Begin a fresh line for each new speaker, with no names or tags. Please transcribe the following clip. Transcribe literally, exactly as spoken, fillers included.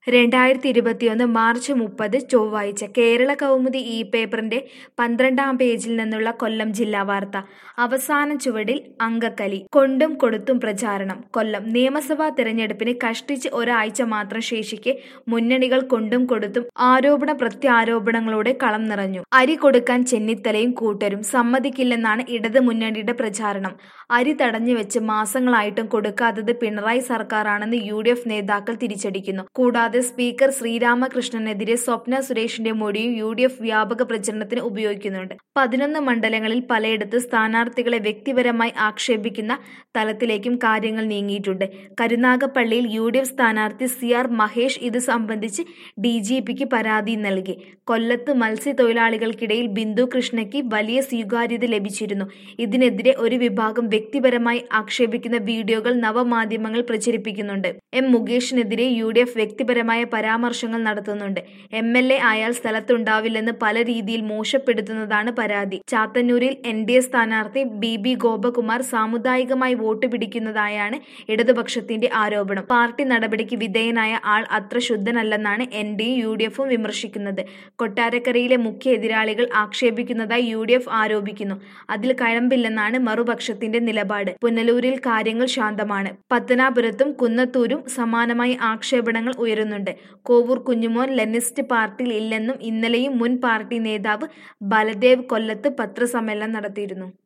രണ്ടായിരത്തി ഇരുപത്തിയൊന്ന് മാർച്ച് മുപ്പത് ചൊവ്വാഴ്ച കേരള കൗമുദി ഈ പേപ്പറിന്റെ പന്ത്രണ്ടാം പേജിൽ നിന്നുള്ള കൊല്ലം ജില്ലാ വാർത്ത. അവസാന ചുവടിൽ അങ്കക്കലി, കൊണ്ടും കൊടുത്തും പ്രചാരണം. കൊല്ലം നിയമസഭാ തെരഞ്ഞെടുപ്പിന് കഷ്ടിച്ച് ഒരാഴ്ച മാത്രം ശേഷിക്കെ മുന്നണികൾ കൊണ്ടും കൊടുത്തും ആരോപണ പ്രത്യാരോപണങ്ങളോടെ കളം നിറഞ്ഞു. അരി കൊടുക്കാൻ ചെന്നിത്തലയും കൂട്ടരും സമ്മതിക്കില്ലെന്നാണ് ഇടത് മുന്നണിയുടെ പ്രചാരണം. അരി തടഞ്ഞുവെച്ച് മാസങ്ങളായിട്ടും കൊടുക്കാത്തത് പിണറായി സർക്കാരാണെന്ന് യു ഡി എഫ് നേതാക്കൾ തിരിച്ചടിക്കുന്നു. കൂടാതെ സ്പീക്കർ ശ്രീരാമകൃഷ്ണനെതിരെ സ്വപ്ന സുരേഷിന്റെ മൊഴിയും യു ഡി എഫ് വ്യാപക പ്രചരണത്തിന് ഉപയോഗിക്കുന്നുണ്ട്. പതിനൊന്ന് മണ്ഡലങ്ങളിൽ പലയിടത്ത് സ്ഥാനാർത്ഥികളെ വ്യക്തിപരമായി ആക്ഷേപിക്കുന്ന തലത്തിലേക്കും കാര്യങ്ങൾ നീങ്ങിയിട്ടുണ്ട്. കരുനാഗപ്പള്ളിയിൽ യു ഡി എഫ് സ്ഥാനാർത്ഥി സി ആർ മഹേഷ് ഇത് സംബന്ധിച്ച് ഡി ജി പിക്ക് പരാതി നൽകി. കൊല്ലത്ത് മത്സ്യത്തൊഴിലാളികൾക്കിടയിൽ ബിന്ദു കൃഷ്ണയ്ക്ക് വലിയ സ്വീകാര്യത ലഭിച്ചിരുന്നു. ഇതിനെതിരെ ഒരു വിഭാഗം വ്യക്തിപരമായി ആക്ഷേപിക്കുന്ന വീഡിയോകൾ നവമാധ്യമങ്ങൾ പ്രചരിപ്പിക്കുന്നുണ്ട്. എം മുകേഷിനെതിരെ യു ഡി എഫ് വ്യക്തിപരമായ പരാമർശങ്ങൾ നടത്തുന്നുണ്ട്. എം എൽ എ ആയാൽ സ്ഥലത്തുണ്ടാവില്ലെന്ന് പല രീതിയിൽ മോശപ്പെടുത്തുന്നതാണ് പരാതി. ചാത്തന്നൂരിൽ എൻ ഡി എ സ്ഥാനാർത്ഥി ബി ബി ഗോപകുമാർ സാമുദായികമായി വോട്ട് പിടിക്കുന്നതായാണ് ഇടതുപക്ഷത്തിന്റെ ആരോപണം. പാർട്ടി നടപടിക്ക് വിധേയനായ ആൾ അത്ര ശുദ്ധനല്ലെന്നാണ് എൻ ഡി എയും യു ഡി എഫും വിമർശിക്കുന്നത്. കൊട്ടാരക്കരയിലെ മുഖ്യ എതിരാളികൾ ആക്ഷേപിക്കുന്നതായി യു ഡി എഫ് ആരോപിക്കുന്നു. അതിൽ കഴമ്പില്ലെന്നാണ് മറുപക്ഷത്തിന്റെ നിലപാട്. പുനലൂരിൽ കാര്യങ്ങൾ ശാന്തമാണ്. പത്തനാപുരത്തും കുന്നത്തൂരും സമാനമായി ആക്ഷേപണങ്ങൾ ഉയരുന്നുണ്ട്. കോവൂർ കുഞ്ഞുമോൻ ലെനിസ്റ്റ് പാർട്ടിയിൽ ഇല്ലെന്നും ഇന്നലെയും മുൻ പാർട്ടി നേതാവ് ബലദേവ് കൊല്ലത്ത് പത്രസമ്മേളനം നടത്തിയിരുന്നു.